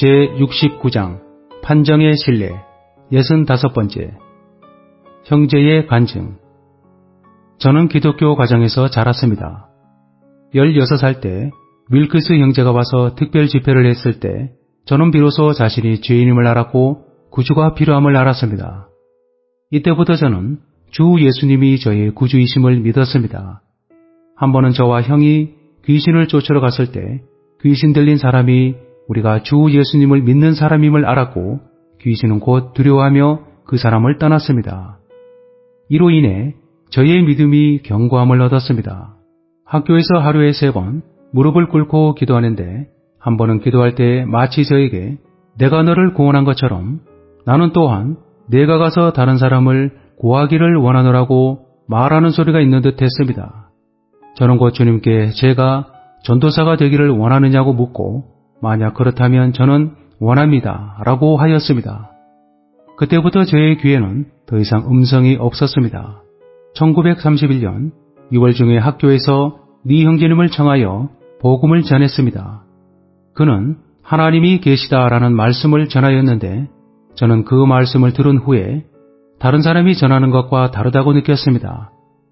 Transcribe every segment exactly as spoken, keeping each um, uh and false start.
제육십구 장 판정의 신뢰 예순다섯 번째 형제의 간증. 저는 기독교 가정에서 자랐습니다. 열여섯 살 때 윌크스 형제가 와서 특별 집회를 했을 때 저는 비로소 자신이 죄인임을 알았고 구주가 필요함을 알았습니다. 이때부터 저는 주 예수님이 저의 구주이심을 믿었습니다. 한 번은 저와 형이 귀신을 쫓으러 갔을 때 귀신 들린 사람이 우리가 주 예수님을 믿는 사람임을 알았고 귀신은 곧 두려워하며 그 사람을 떠났습니다. 이로 인해 저의 믿음이 견고함을 얻었습니다. 학교에서 하루에 세 번 무릎을 꿇고 기도하는데 한 번은 기도할 때 마치 저에게 내가 너를 구원한 것처럼 나는 또한 내가 가서 다른 사람을 구하기를 원하노라고 말하는 소리가 있는 듯 했습니다. 저는 곧 주님께 제가 전도사가 되기를 원하느냐고 묻고 만약 그렇다면 저는 원합니다 라고 하였습니다. 그때부터 저의 귀에는 더 이상 음성이 없었습니다. 천구백삼십일 년 유월 중에 학교에서 네 형제님을 청하여 복음을 전했습니다. 그는 하나님이 계시다라는 말씀을 전하였는데 저는 그 말씀을 들은 후에 다른 사람이 전하는 것과 다르다고 느꼈습니다.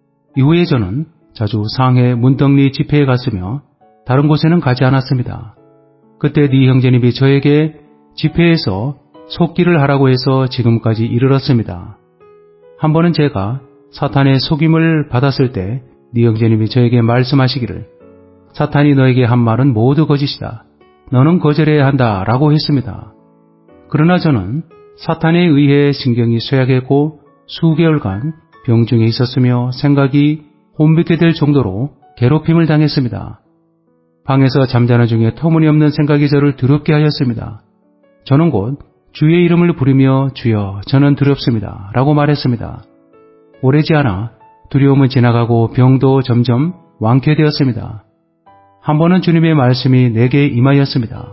이후에 저는 자주 상해 문덕리 집회에 갔으며 다른 곳에는 가지 않았습니다. 그때 네 형제님이 저에게 집회에서 속기를 하라고 해서 지금까지 이르렀습니다. 한 번은 제가 사탄의 속임을 받았을 때 네 형제님이 저에게 말씀하시기를 사탄이 너에게 한 말은 모두 거짓이다. 너는 거절해야 한다 라고 했습니다. 그러나 저는 사탄에 의해 신경이 쇠약했고 수개월간 병중에 있었으며 생각이 혼미게 될 정도로 괴롭힘을 당했습니다. 방에서 잠자는 중에 터무니없는 생각이 저를 두렵게 하였습니다. 저는 곧 주의 이름을 부르며 주여 저는 두렵습니다 라고 말했습니다. 오래지 않아 두려움은 지나가고 병도 점점 완쾌되었습니다. 한 번은 주님의 말씀이 내게 임하였습니다.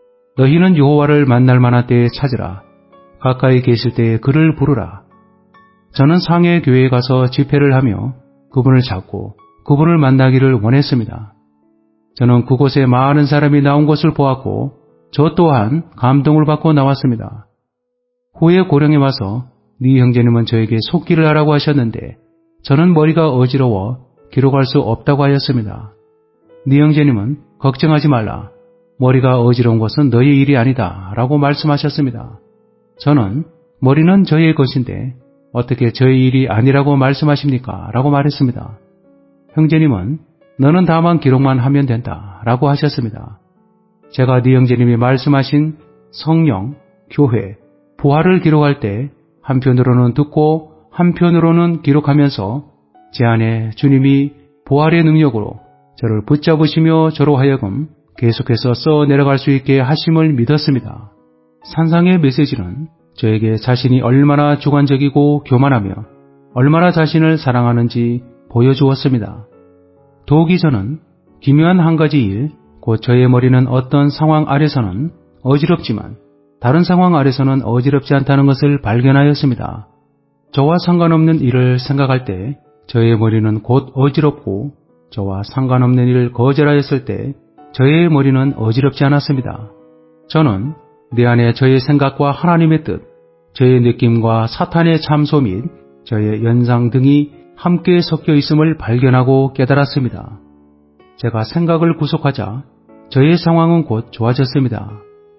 너희는 여호와를 만날 만한 때에 찾으라. 가까이 계실 때에 그를 부르라. 저는 상해 교회에 가서 집회를 하며 그분을 찾고 그분을 만나기를 원했습니다. 저는 그곳에 많은 사람이 나온 것을 보았고 저 또한 감동을 받고 나왔습니다. 후에 고령에 와서 네 형제님은 저에게 속기를 하라고 하셨는데 저는 머리가 어지러워 기록할 수 없다고 하였습니다. 네 형제님은 걱정하지 말라. 머리가 어지러운 것은 너의 일이 아니다 라고 말씀하셨습니다. 저는 머리는 저의 것인데 어떻게 저의 일이 아니라고 말씀하십니까? 라고 말했습니다. 형제님은 너는 다만 기록만 하면 된다 라고 하셨습니다. 제가 네 형제님이 말씀하신 성령, 교회, 부활을 기록할 때 한편으로는 듣고 한편으로는 기록하면서 제 안에 주님이 부활의 능력으로 저를 붙잡으시며 저로 하여금 계속해서 써 내려갈 수 있게 하심을 믿었습니다. 산상의 메시지는 저에게 자신이 얼마나 주관적이고 교만하며 얼마나 자신을 사랑하는지 보여주었습니다. 더욱이 저는 기묘한 한 가지 일, 곧 저의 머리는 어떤 상황 아래서는 어지럽지만 다른 상황 아래서는 어지럽지 않다는 것을 발견하였습니다. 저와 상관없는 일을 생각할 때 저의 머리는 곧 어지럽고 저와 상관없는 일을 거절하였을 때 저의 머리는 어지럽지 않았습니다. 저는 내 안에 저의 생각과 하나님의 뜻, 저의 느낌과 사탄의 참소 및 저의 연상 등이 함께 섞여 있음을 발견하고 깨달았습니다. 제가 생각을 구속하자 저의 상황은 곧 좋아졌습니다.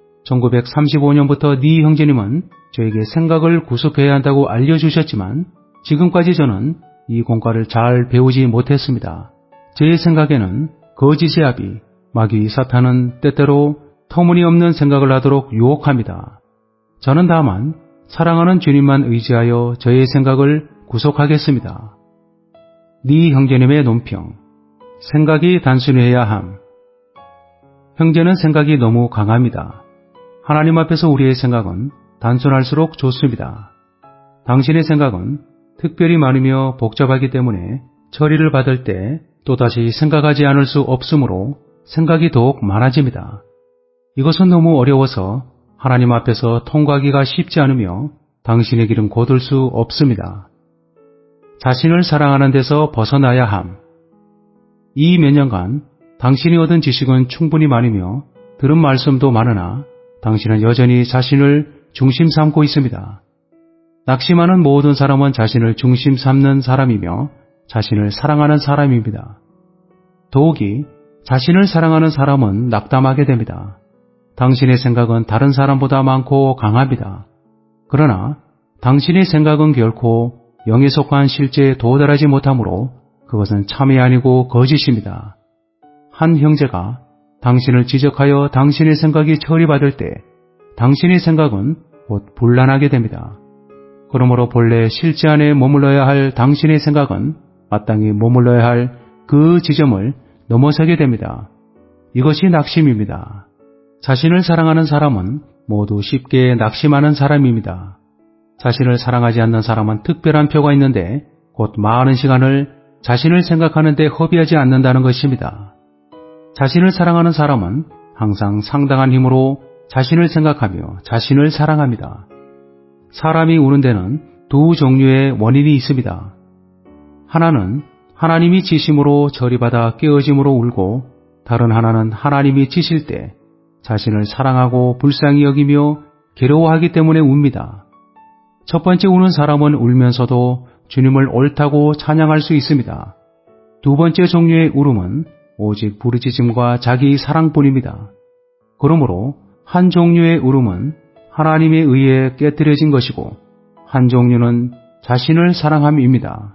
천구백삼십오 년부터 네 형제님은 저에게 생각을 구속해야 한다고 알려주셨지만 지금까지 저는 이 공과를 잘 배우지 못했습니다. 제 생각에는 거짓의 아비, 마귀 사탄은 때때로 터무니없는 생각을 하도록 유혹합니다. 저는 다만 사랑하는 주님만 의지하여 저의 생각을 구속하겠습니다. 네 형제님의 논평. 생각이 단순해야 함. 형제는 생각이 너무 강합니다. 하나님 앞에서 우리의 생각은 단순할수록 좋습니다. 당신의 생각은 특별히 많으며 복잡하기 때문에 처리를 받을 때 또다시 생각하지 않을 수 없으므로 생각이 더욱 많아집니다. 이것은 너무 어려워서 하나님 앞에서 통과하기가 쉽지 않으며 당신의 길은 곧을 수 없습니다. 자신을 사랑하는 데서 벗어나야 함. 이 몇 년간 당신이 얻은 지식은 충분히 많으며 들은 말씀도 많으나 당신은 여전히 자신을 중심 삼고 있습니다. 낙심하는 모든 사람은 자신을 중심 삼는 사람이며 자신을 사랑하는 사람입니다. 더욱이 자신을 사랑하는 사람은 낙담하게 됩니다. 당신의 생각은 다른 사람보다 많고 강합니다. 그러나 당신의 생각은 결코 영에 속한 실제에 도달하지 못하므로 그것은 참이 아니고 거짓입니다. 한 형제가 당신을 지적하여 당신의 생각이 처리받을 때 당신의 생각은 곧 분란하게 됩니다. 그러므로 본래 실제 안에 머물러야 할 당신의 생각은 마땅히 머물러야 할 그 지점을 넘어서게 됩니다. 이것이 낙심입니다. 자신을 사랑하는 사람은 모두 쉽게 낙심하는 사람입니다. 자신을 사랑하지 않는 사람은 특별한 표가 있는데 곧 많은 시간을 자신을 생각하는 데 허비하지 않는다는 것입니다. 자신을 사랑하는 사람은 항상 상당한 힘으로 자신을 생각하며 자신을 사랑합니다. 사람이 우는 데는 두 종류의 원인이 있습니다. 하나는 하나님이 치심으로 저리받아 깨어짐으로 울고, 다른 하나는 하나님이 치실 때 자신을 사랑하고 불쌍히 여기며 괴로워하기 때문에 웁니다. 첫 번째 우는 사람은 울면서도 주님을 옳다고 찬양할 수 있습니다. 두 번째 종류의 울음은 오직 부르짖음과 자기 사랑뿐입니다. 그러므로 한 종류의 울음은 하나님에 의해 깨뜨려진 것이고 한 종류는 자신을 사랑함입니다.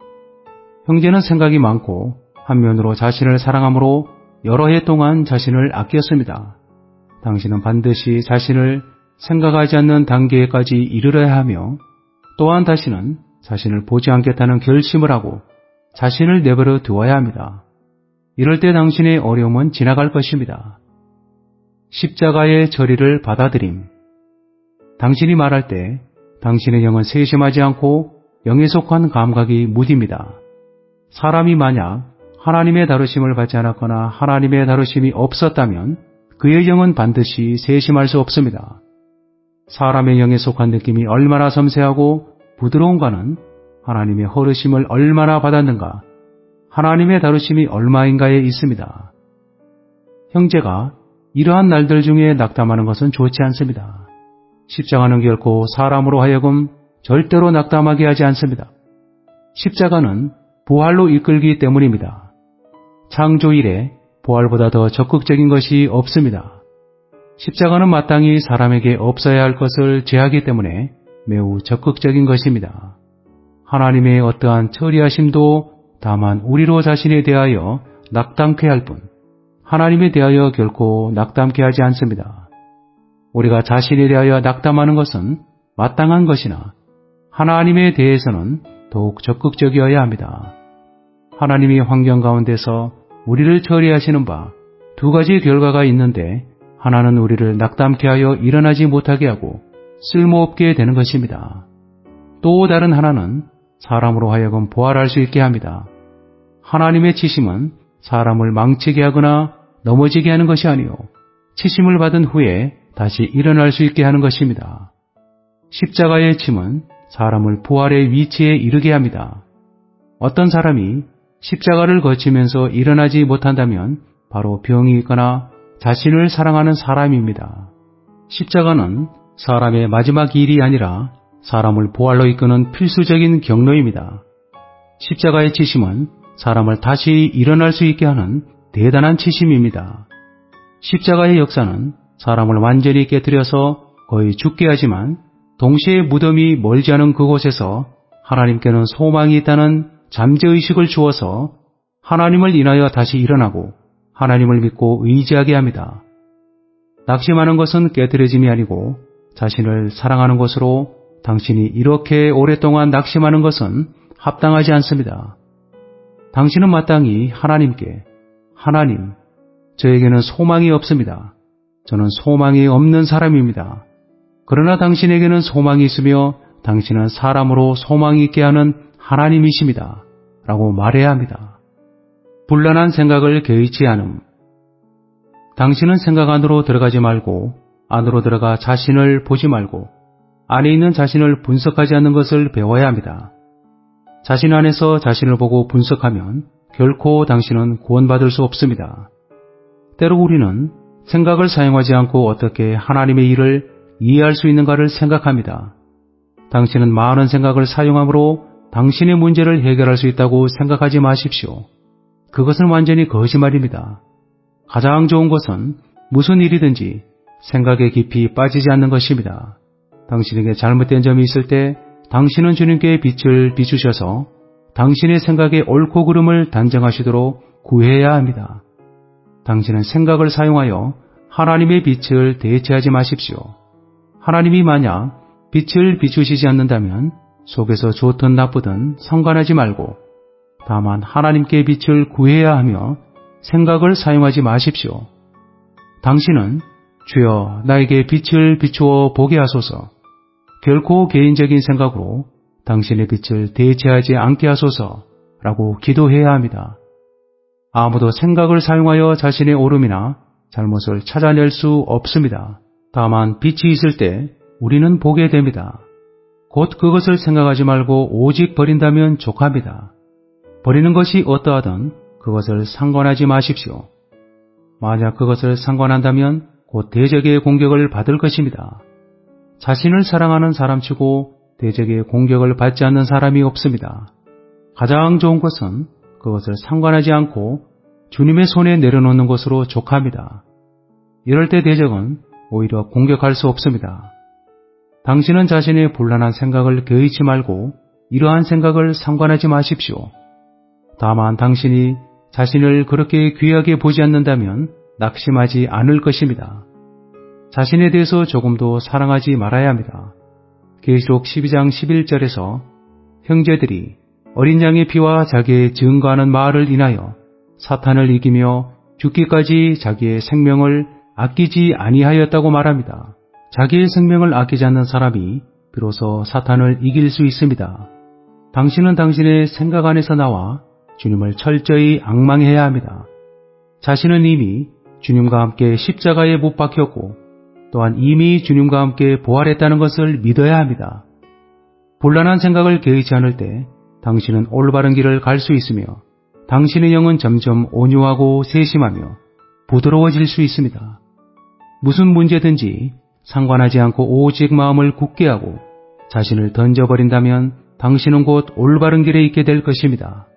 형제는 생각이 많고 한면으로 자신을 사랑함으로 여러 해 동안 자신을 아꼈습니다. 당신은 반드시 자신을 생각하지 않는 단계까지 이르러야 하며 또한 다시는 자신을 보지 않겠다는 결심을 하고 자신을 내버려 두어야 합니다. 이럴 때 당신의 어려움은 지나갈 것입니다. 십자가의 저리를 받아들임. 당신이 말할 때 당신의 영은 세심하지 않고 영에 속한 감각이 무딥니다. 사람이 만약 하나님의 다루심을 받지 않았거나 하나님의 다루심이 없었다면 그의 영은 반드시 세심할 수 없습니다. 사람의 영에 속한 느낌이 얼마나 섬세하고 부드러운가는 하나님의 허르심을 얼마나 받았는가, 하나님의 다루심이 얼마인가에 있습니다. 형제가 이러한 날들 중에 낙담하는 것은 좋지 않습니다. 십자가는 결코 사람으로 하여금 절대로 낙담하게 하지 않습니다. 십자가는 부활로 이끌기 때문입니다. 창조 이래 부활보다 더 적극적인 것이 없습니다. 십자가는 마땅히 사람에게 없어야 할 것을 제하기 때문에 매우 적극적인 것입니다. 하나님의 어떠한 처리하심도 다만 우리로 자신에 대하여 낙담케 할 뿐, 하나님에 대하여 결코 낙담케 하지 않습니다. 우리가 자신에 대하여 낙담하는 것은 마땅한 것이나 하나님에 대해서는 더욱 적극적이어야 합니다. 하나님이 환경 가운데서 우리를 처리하시는 바 두 가지 결과가 있는데, 하나는 우리를 낙담케 하여 일어나지 못하게 하고 쓸모없게 되는 것입니다. 또 다른 하나는 사람으로 하여금 부활할 수 있게 합니다. 하나님의 치심은 사람을 망치게 하거나 넘어지게 하는 것이 아니요 치심을 받은 후에 다시 일어날 수 있게 하는 것입니다. 십자가의 침은 사람을 부활의 위치에 이르게 합니다. 어떤 사람이 십자가를 거치면서 일어나지 못한다면 바로 병이 있거나 자신을 사랑하는 사람입니다. 십자가는 사람의 마지막 일이 아니라 사람을 부활로 이끄는 필수적인 경로입니다. 십자가의 치심은 사람을 다시 일어날 수 있게 하는 대단한 치심입니다. 십자가의 역사는 사람을 완전히 깨뜨려서 거의 죽게 하지만 동시에 무덤이 멀지 않은 그곳에서 하나님께는 소망이 있다는 잠재의식을 주어서 하나님을 인하여 다시 일어나고 하나님을 믿고 의지하게 합니다. 낙심하는 것은 깨뜨려짐이 아니고 자신을 사랑하는 것으로 당신이 이렇게 오랫동안 낙심하는 것은 합당하지 않습니다. 당신은 마땅히 하나님께, 하나님, 저에게는 소망이 없습니다. 저는 소망이 없는 사람입니다. 그러나 당신에게는 소망이 있으며 당신은 사람으로 소망이 있게 하는 하나님이십니다. 라고 말해야 합니다. 불란한 생각을 개의치 않음. 당신은 생각 안으로 들어가지 말고 안으로 들어가 자신을 보지 말고 안에 있는 자신을 분석하지 않는 것을 배워야 합니다. 자신 안에서 자신을 보고 분석하면 결코 당신은 구원받을 수 없습니다. 때로 우리는 생각을 사용하지 않고 어떻게 하나님의 일을 이해할 수 있는가를 생각합니다. 당신은 많은 생각을 사용함으로 당신의 문제를 해결할 수 있다고 생각하지 마십시오. 그것은 완전히 거짓말입니다. 가장 좋은 것은 무슨 일이든지 생각에 깊이 빠지지 않는 것입니다. 당신에게 잘못된 점이 있을 때 당신은 주님께 빛을 비추셔서 당신의 생각의 옳고 그름을 단정하시도록 구해야 합니다. 당신은 생각을 사용하여 하나님의 빛을 대체하지 마십시오. 하나님이 만약 빛을 비추시지 않는다면 속에서 좋든 나쁘든 상관하지 말고 다만 하나님께 빛을 구해야 하며 생각을 사용하지 마십시오. 당신은 주여 나에게 빛을 비추어 보게 하소서, 결코 개인적인 생각으로 당신의 빛을 대체하지 않게 하소서라고 기도해야 합니다. 아무도 생각을 사용하여 자신의 옳음이나 잘못을 찾아낼 수 없습니다. 다만 빛이 있을 때 우리는 보게 됩니다. 곧 그것을 생각하지 말고 오직 버린다면 족합니다. 버리는 것이 어떠하든 그것을 상관하지 마십시오. 만약 그것을 상관한다면 곧 대적의 공격을 받을 것입니다. 자신을 사랑하는 사람치고 대적의 공격을 받지 않는 사람이 없습니다. 가장 좋은 것은 그것을 상관하지 않고 주님의 손에 내려놓는 것으로 족합니다. 이럴 때 대적은 오히려 공격할 수 없습니다. 당신은 자신의 불안한 생각을 개의치 말고 이러한 생각을 상관하지 마십시오. 다만 당신이 자신을 그렇게 귀하게 보지 않는다면 낙심하지 않을 것입니다. 자신에 대해서 조금도 사랑하지 말아야 합니다. 계시록 십이 장 십일 절에서 형제들이 어린 양의 피와 자기의 증거하는 말을 인하여 사탄을 이기며 죽기까지 자기의 생명을 아끼지 아니하였다고 말합니다. 자기의 생명을 아끼지 않는 사람이 비로소 사탄을 이길 수 있습니다. 당신은 당신의 생각 안에서 나와 주님을 철저히 앙망해야 합니다. 자신은 이미 주님과 함께 십자가에 못 박혔고 또한 이미 주님과 함께 부활했다는 것을 믿어야 합니다. 본란한 생각을 개의치 않을 때 당신은 올바른 길을 갈 수 있으며 당신의 영은 점점 온유하고 세심하며 부드러워질 수 있습니다. 무슨 문제든지 상관하지 않고 오직 마음을 굳게 하고 자신을 던져버린다면 당신은 곧 올바른 길에 있게 될 것입니다.